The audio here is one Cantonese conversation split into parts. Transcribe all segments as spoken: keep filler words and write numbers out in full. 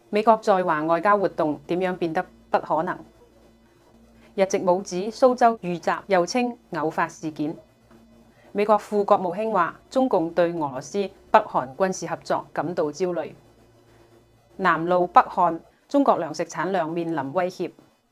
美國在華外交活動點樣變得不可能？日籍武子蘇州遇襲，又稱偶發事件。美國副國務卿話，中共對俄羅斯北韓軍事合作感到焦慮。南路北看，中國糧食產量面臨威脅。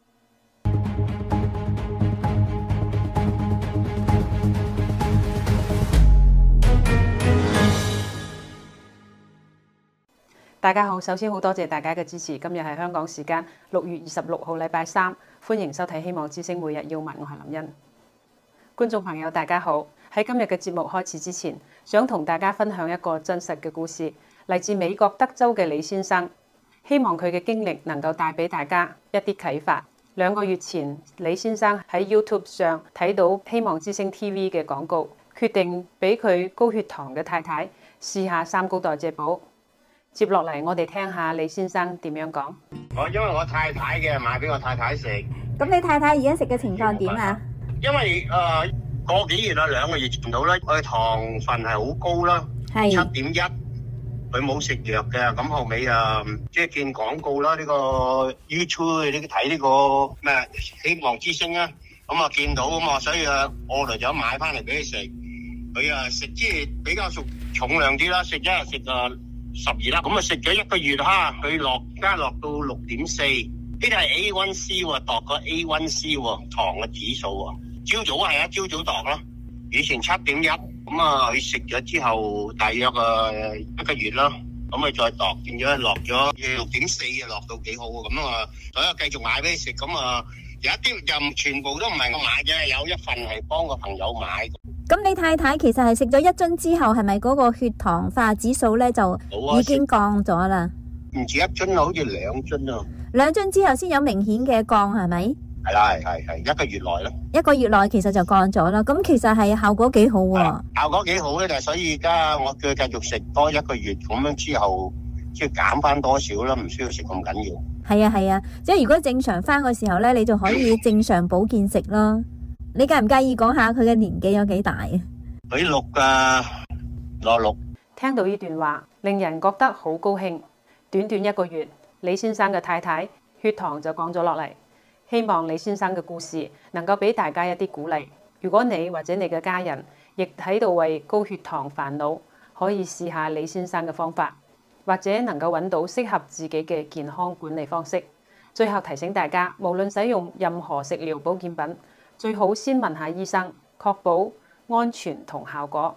大家好，首先好多謝大家嘅支持。今日係香港時間六月二十六號，禮拜三，歡迎收睇《希望之聲每日要聞》，我係林茵。觀眾朋友大家好，喺今日嘅節目開始之前，想同大家分享一個真實嘅故事，嚟自美國德州嘅李先生，希望佢嘅經歷能夠帶俾大家一啲啟發。兩個月前，李先生喺 YouTube 上睇到《希望之聲 T V》嘅廣告，決定俾佢高血糖嘅太太試下三高代謝寶。接落嚟，我哋聽下李先生點樣講。 我因為我太太嘅買俾我太太食。 咁你太太而家食嘅情況點啊？ 因為誒、呃、個幾月啦，兩個月前到啦，佢糖分係好高啦，七點一。佢冇食藥嘅，咁後尾啊，即係見廣告啦，呢、這個 YouTube 你睇呢個咩希望之聲啊，咁啊見到咁啊，所以啊，我嚟咗買翻嚟俾佢食。佢啊食即係比較重重量啲啦，食一日食啊十二粒，咁啊食咗一個月哈，佢落加落到六點四，呢啲係 A one C 喎，度個 A one C 喎，糖嘅指數喎。朝早係啊，朝早度啦，以前七點一，咁啊佢食咗之後大約啊一個月啦，咁佢再度變咗落咗六點四啊，落到幾好啊，咁啊所以繼續買俾佢食，咁啊有一啲又全部都唔係我買嘅，有一份係幫個朋友買。 咁你太太其實係食咗一樽之後，係咪嗰個血糖化指數咧就已經降咗啦？ 唔止一樽啊，好似兩樽啊。兩樽之後先有明顯嘅降，係咪？ 係啦，係係係一個月內啦。一個月內其實就降咗啦。咁其實係效果幾好喎。 效果幾好咧，就所以而家我叫佢繼續食多一個月，咁樣之後即係減翻多少啦，唔需要食咁緊要。係啊係啊，即係如果正常翻嘅時候咧，你就可以正常保健食咯。你介唔介意講下佢嘅年紀有幾大啊？ 佢六噶，六六。 聽到呢段話，令人覺得好高興。短短一個月，李先生嘅太太血糖就降咗落嚟。希望李先生嘅故事能夠俾大家一啲鼓勵。如果你或者你嘅家人亦喺度為高血糖煩惱，可以試下李先生嘅方法，或者能夠揾到適合自己嘅健康管理方式。最後提醒大家，無論使用任何食療保健品，最好先問下醫生，確保安全同效果。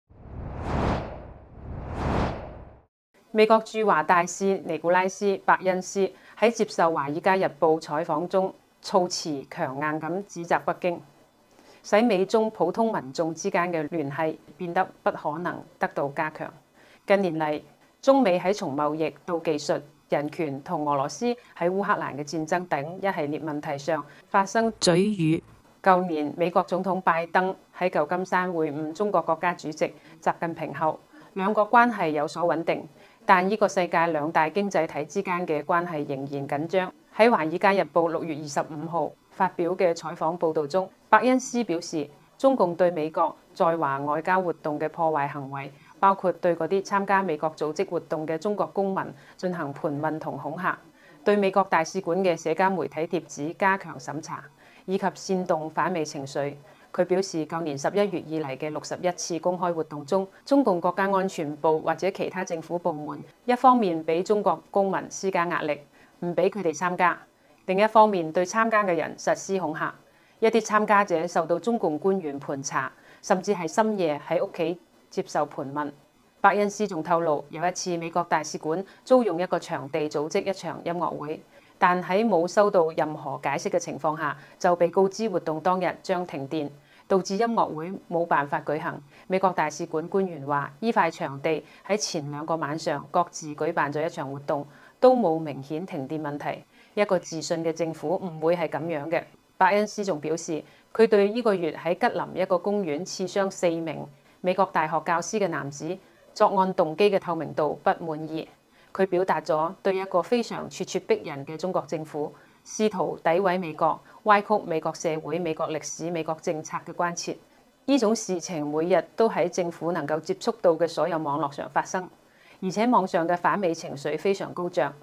美國駐華大使尼古拉斯·伯恩斯喺接受《華爾街日報》採訪中，措辭強硬咁指責北京，使美中普通民眾之間嘅聯繫變得不可能得到加強。近年嚟，中美喺從貿易到技術、人權同俄羅斯喺烏克蘭嘅戰爭等一系列問題上發生嘴語。舊年美國總統拜登喺舊金山會晤中國國家主席習近平後，兩國關係有所穩定，但呢個世界兩大經濟體之間嘅關係仍然緊張。喺《華爾街日報》六月二十五號發表嘅採訪報導中，伯恩斯表示，中共對美國在華外交活動嘅破壞行為，包括對嗰啲參加美國組織活動嘅中國公民進行盤問同恐嚇，對美國大使館嘅社交媒體貼紙加強審查，以及煽動反美情緒。佢表示，舊年十一月以嚟嘅六十一次公開活動中，中共國家安全部或者其他政府部門一方面俾中國公民施加壓力，唔俾佢哋參加；另一方面對參加嘅人實施恐嚇。一啲參加者受到中共官員盤查，甚至係深夜喺屋企接受盤問。伯恩斯仲透露，有一次美國大使館租用一個場地組織一場音樂會，但喺冇收到任何解釋嘅情況下，就被告知活動當日將停電，導致音樂會冇辦法舉行。美國大使館官員話，依塊場地喺前兩個晚上各自舉辦咗一場活動，都冇明顯停電問題。一個自信嘅政府唔會係咁樣嘅。伯恩斯仲表示，佢對呢個月喺吉林一個公園刺傷四名美國大學教師嘅男子作案動機嘅透明度不滿意。佢表達咗對一個非常咄咄逼人嘅中國政府試圖詆毀美國、歪曲美國社會、美國歷史、美國政策嘅關切。呢種事情每日都喺政府能夠接觸到嘅所有網絡上發生，而且網上嘅反美情緒非常高漲。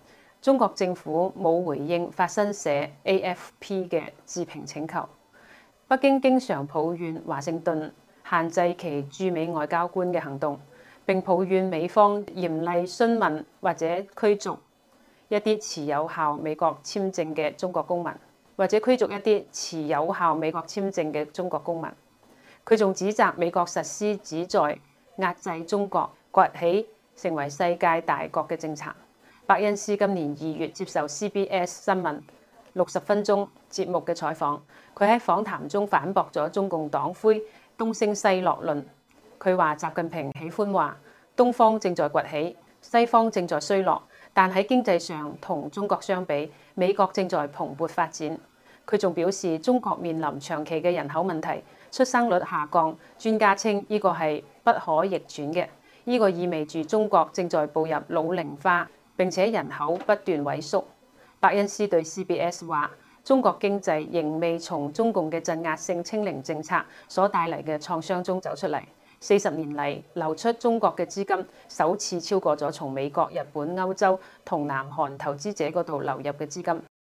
中國政府冇回應法新社 A F P 嘅置評請求。北京經常抱怨華盛頓限制其駐美外交官嘅行動，並抱怨美方嚴厲詢問或者驅逐一啲持有效美國簽證嘅中國公民，或者驅逐一啲持有效美國簽證嘅中國公民。佢仲指責美國實施旨在壓制中國崛起成為世界大國嘅政策。伯恩斯今年二月接受 C B S 新聞六十分鐘節目嘅採訪，佢喺訪談中反駁咗中共黨魁東升西落論。佢話習近平喜歡話東方正在崛起，西方正在衰落，但喺經濟上同中國相比，美國正在蓬勃發展。佢仲表示中國面臨長期嘅人口問題，出生率下降，專家稱呢個係不可逆轉嘅，呢個意味住中國正在步入老齡化，並且人口不斷萎縮。伯恩斯對 C B S 話：中國經濟仍未從中共嘅鎮壓性清零政策所帶嚟嘅創傷中走出嚟。四十年嚟流出中國嘅資金首次超過咗從美國、日本、歐洲同南韓投資者嗰度流入嘅資金。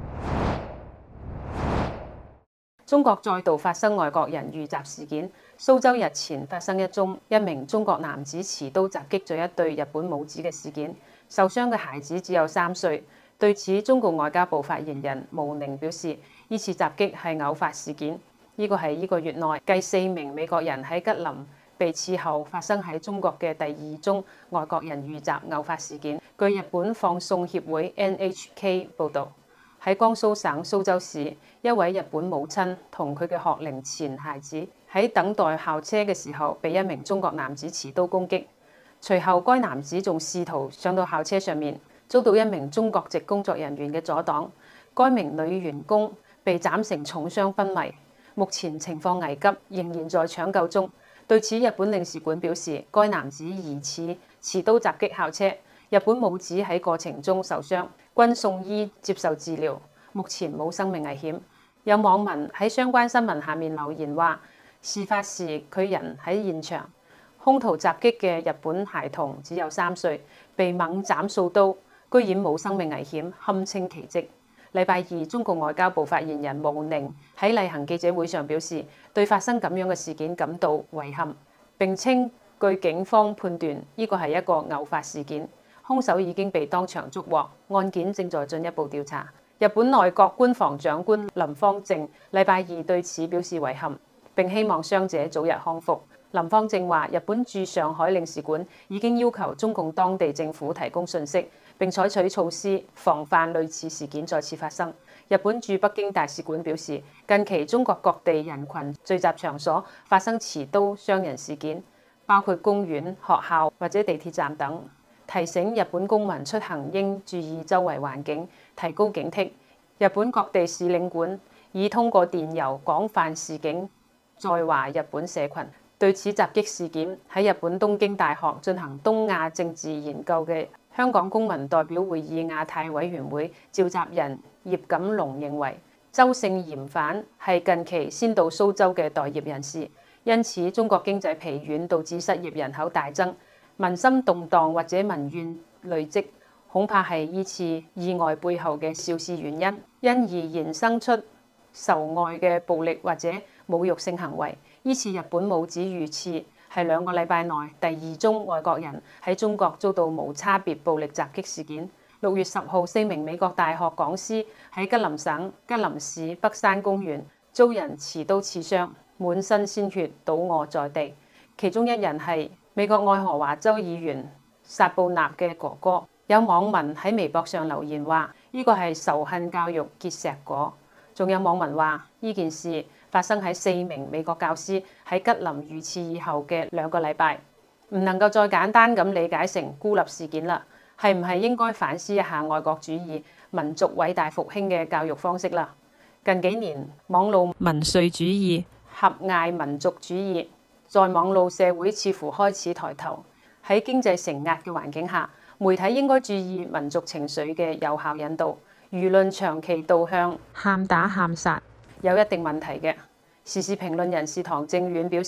中國再度發生外國人遇襲事件。蘇州日前發生一宗一名中國男子持刀襲擊咗一對日本母子嘅事件，受傷嘅孩子只有三歲。對此，中共外交部發言人毛寧表示，呢次襲擊係偶發事件。呢個係呢個月內繼四名美國人喺吉林被刺後發生喺中國嘅第二宗外國人遇襲偶發事件。據日本放送協會 N H K 報導，喺江蘇省蘇州市，一位日本母親同佢嘅學齡前孩子喺等待校車嘅時候，被一名中國男子持刀攻擊。隨後，該男子仲試圖上到校車上面，遭到一名中國籍工作人員嘅阻擋。該名女員工被斬成重傷昏迷，目前情況危急，仍然在搶救中。對此，日本領事館表示，該男子疑似持刀襲擊校車，日本母子喺過程中受傷，均送醫接受治療，目前冇生命危險。有網民喺相關新聞下面留言話，事發時佢人喺現場，兇徒襲擊嘅日本孩童只有三歲，被猛斬數刀，居然冇生命危險，堪稱奇蹟。禮拜二，中共外交部發言人毛寧喺例行記者會上表示，對發生咁樣嘅事件感到遺憾，並稱據警方判斷，呢個係一個偶發事件，兇手已經被當場捉獲，案件正在進一步調查。日本內閣官房長官林芳正禮拜二對此表示遺憾，並希望傷者早日康復。林芳正話，日本駐上海領事館已經要求中共當地政府提供信息，並採取措施防範類似事件再次發生。日本駐北京大使館表示，近期中國各地人群聚集場所發生持刀傷人事件，包括公園、學校或者地鐵站等，提醒日本公民出行應注意周圍環境，提高警惕。日本各地使領館已通過電郵廣泛示警在華日本社群。對此襲擊事件，喺日本東京大學進行東亞政治研究嘅香港公民代表會議亞太委員會召集人葉錦龍認為，周姓嫌犯係近期先到蘇州嘅待業人士，因此中國經濟疲軟導致失業人口大增，民心動盪或者民怨累積，恐怕係呢次意外背後嘅肇事原因，因而延伸出仇外嘅暴力或者侮辱性行為。呢次日本母子遇刺係兩個禮拜內第二宗外國人喺中國遭到無差別暴力襲擊事件。六月十號，四名美國大學講師喺吉林省吉林市北山公園遭人持刀刺傷，滿身鮮血倒卧在地。其中一人係美國愛荷華州議員薩布納嘅哥哥。有網民喺微博上留言話：呢個係仇恨教育結石果。仲有網民話呢件事發生喺四名美國教師喺吉林遇刺以後嘅兩個禮拜，唔能夠再簡單咁理解成孤立事件啦。係唔係應該反思一下愛國主義、民族偉大復興嘅教育方式啦？近幾年，網絡民粹主義、狹隘民族主義在網絡社會似乎開始抬頭。喺經濟承壓嘅環境下，媒體應該注意民族情緒嘅有效引導。輿論長期導向喊打喊殺有一定問題嘅。時事評論人士唐正遠表示，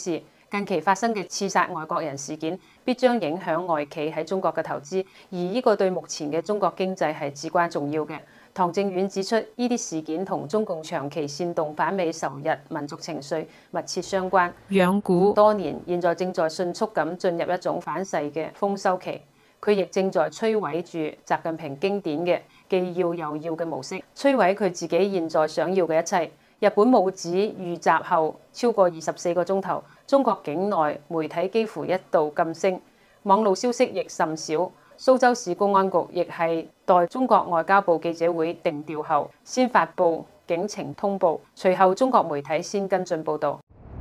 近期發生嘅刺殺外國人事件，必將影響外企喺中國嘅投資，而呢個對目前嘅中國經濟係至關重要嘅。唐正遠指出，呢啲事件同中共長期煽動反美仇日民族情緒密切相關，養股多年，現在正在迅速咁進入一種反噬嘅豐收期。佢亦正在摧毀住習近平經典嘅既要又要嘅模式，摧毀佢自己現在想要嘅一切。日本武指遇襲後超過二十四個鐘頭，中國境內媒體幾乎一度噤聲，網路消息亦甚少。蘇州市公安局亦係待中國外交部記者會定調後，先發布警情通報，隨後中國媒體先跟進報導。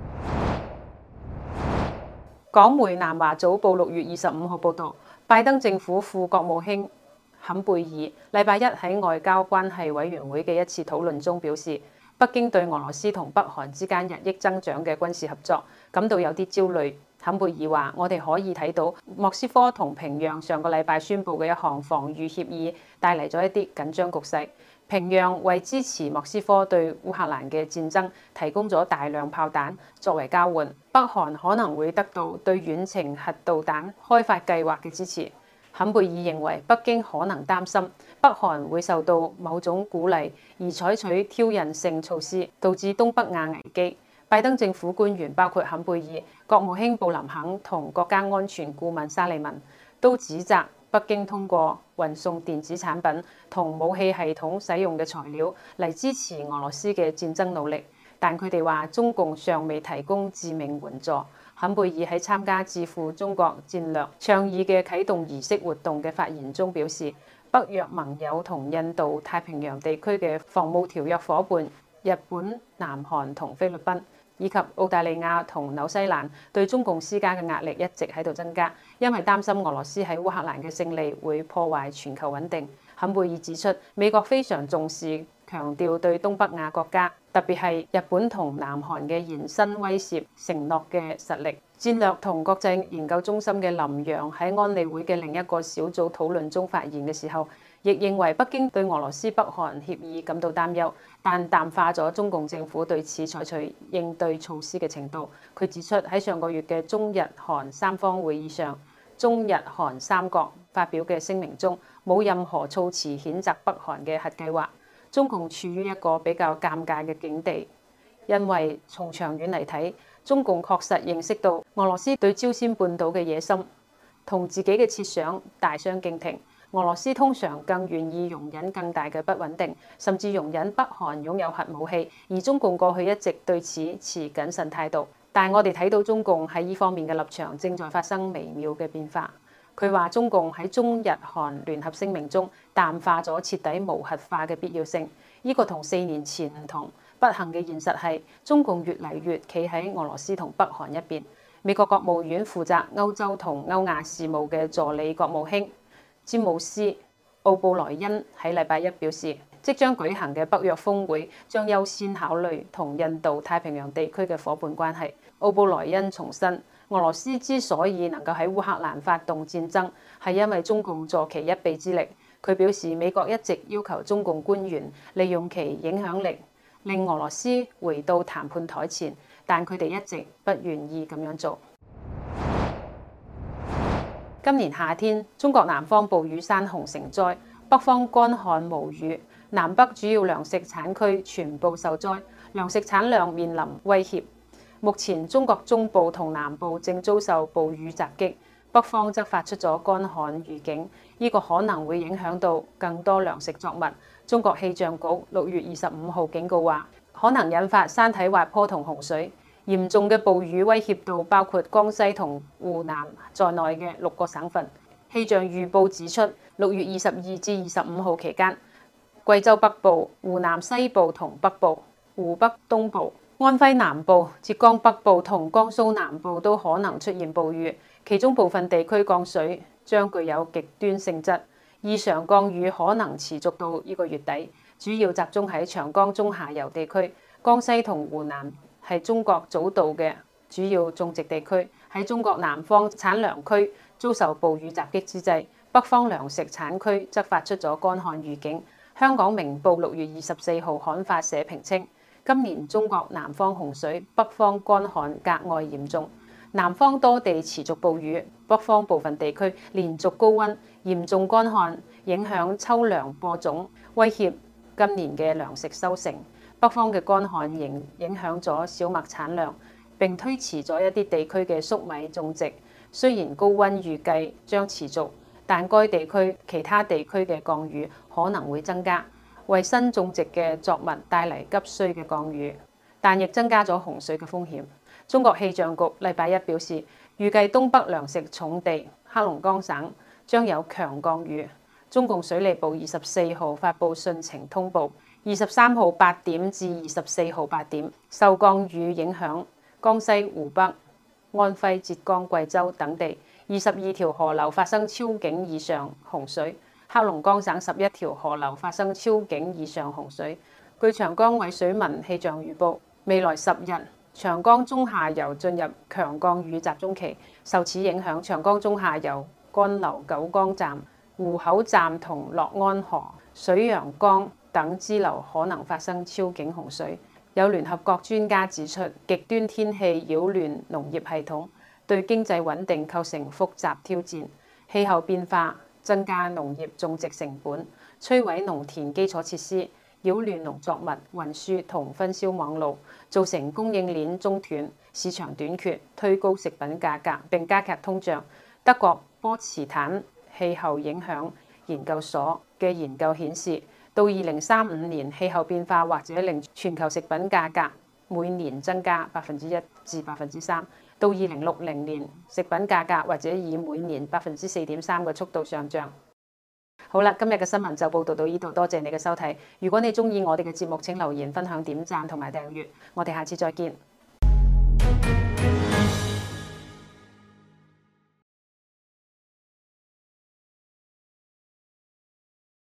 港媒南華早報六月二十五號報導，拜登政府副國務卿坎貝爾禮拜一喺外交關係委員會嘅一次討論中表示，北京對俄羅斯同北韓之間日益增長嘅軍事合作感到有啲焦慮。坎貝爾話：我哋可以睇到莫斯科同平壤上個禮拜宣布嘅一項防禦協議帶嚟咗一啲緊張局勢。平壤為支持莫斯科對烏克蘭嘅戰爭提供咗大量炮彈作為交換，北韓可能會得到對遠程核導彈開發計劃嘅支持。坎貝爾認為北京可能擔心北韓會受到某種鼓勵而採取挑釁性措施，導致東北亞危機。拜登政府官員包括坎貝爾、國務卿布林肯同國家安全顧問沙利文都指責北京通過運送電子產品同武器系統使用嘅材料嚟支持俄羅斯嘅戰爭努力，但佢哋話中共尚未提供致命援助。坎貝爾喺參加致富中國戰略倡議嘅啟動儀式活動嘅發言中表示，北約盟友同印度太平洋地區嘅防務條約夥伴日本、南韓同菲律賓，以及澳大利亞同紐西蘭對中共施加嘅壓力一直喺度增加，因為擔心俄羅斯喺烏克蘭嘅勝利會破壞全球穩定。坎貝爾指出，美國非常重視強調對東北亞國家，特別係日本同南韓嘅延伸威懾承諾嘅實力。戰略同國際研究中心嘅林洋喺安理會嘅另一個小組討論中發言嘅時候，亦認為北京對俄羅斯北韓協議感到擔憂，但淡化咗中共政府對此採取應對措施嘅程度。佢指出，喺上個月嘅中日韓三方會議上，中日韓三國發表嘅聲明中冇任何措辭譴責北韓嘅核計劃。中共處於一個比較尷尬嘅境地，因為從長遠嚟睇，中共確實認識到俄羅斯對朝鮮半島嘅野心同自己嘅設想大相徑庭。俄羅斯通常更願意容忍更大嘅不穩定，甚至容忍北韓擁有核武器，而中共過去一直對此持謹慎態度。但我哋睇到中共喺呢方面嘅立場正在發生微妙嘅變化。佢話中共喺中日韓聯合聲明中淡化咗徹底無核化嘅必要性，呢個同四年前唔同。不幸嘅現實係中共越嚟越企喺俄羅斯同北韓一邊。美國國務院負責歐洲同歐亞事務嘅助理國務卿詹姆斯·奧布萊恩喺禮拜一表示，即將舉行嘅北約峰會將優先考慮同印度太平洋地區嘅伙伴關係。奧布萊恩重申，俄羅斯之所以能夠喺烏克蘭發動戰爭，係因為中共助其一臂之力。佢表示，美國一直要求中共官員利用其影響力令俄羅斯回到談判台前，但佢哋一直不願意咁樣做。今年夏天，中國南方暴雨山洪成災，北方乾旱無雨，南北主要糧食產區全部受災，糧食產量面臨威脅。目前中國中部同南部正遭受暴雨襲擊，北方則發出咗乾旱預警，呢個可能會影響到更多糧食作物。中國氣象局六月二十五號警告話，可能引發山體滑坡同洪水。嚴重嘅暴雨威脅到包括江西同湖南在內嘅六個省份。氣象預報指出，六月二十二至二十五號期間，貴州北部、湖南西部同北部、湖北東部、安徽南部、浙江北部同江蘇南部都可能出現暴雨，其中部分地區降水將具有極端性質。異常降雨可能持續到呢個月底，主要集中喺長江中下游地區。江西同湖南係中國早稻嘅主要種植地區，喺中國南方產糧區遭受暴雨襲擊之際，北方糧食產區則發出咗乾旱預警。香港明報六月二十四號刊發社評稱，今年中國南方洪水、北方乾旱格外嚴重， 南方多地持續暴雨，北方部分地區連續高溫，嚴重乾旱，影響秋糧播種，威脅今年嘅糧食收成。北方嘅乾旱影影響咗小麥產量，並推遲咗一啲地區嘅粟米種植。雖然高溫預計將持續，但該地區其他地區嘅降雨可能會增加，為新種植嘅作物帶嚟急需嘅降雨，但亦增加咗洪水嘅風險。中國氣象局禮拜一表示，預計東北糧食重地黑龍江省將有強降雨。中共水利部二十四號發布汛情通報，二十三號八點至二十四號八點，受降雨影響，江西、湖北、安徽、浙江、貴州等地二十二條河流發生超警以上洪水，黑龍江省十一條河流發生超警以上洪水。據長江渭水文氣象預報，未來十日長江中下游進入強降雨集中期，受此影響，長江中下游幹流九江站、湖口站同樂安河、水陽江等支流可能發生超警洪水。有聯合國專家指出，極端天氣擾亂農業系統，對經濟穩定構成複雜挑戰。氣候變化增加農業種植成本，摧毀農田基礎設施，擾亂農作物運輸同分銷網路，造成供應鏈中斷、市場短缺，推高食品價格並加劇通脹。德國波茨坦氣候影響研究所嘅研究顯示，到二零三五年，氣候變化或者令全球食品價格每年增加百分之一至百分之三；到二零六零年，食品價格或者以每年百分之四點三嘅速度上漲。好啦，今日嘅新聞就報道到呢度，多謝你嘅收睇。如果你鍾意我哋嘅節目，請留言、分享、點讚同埋訂閱。我哋下次再見。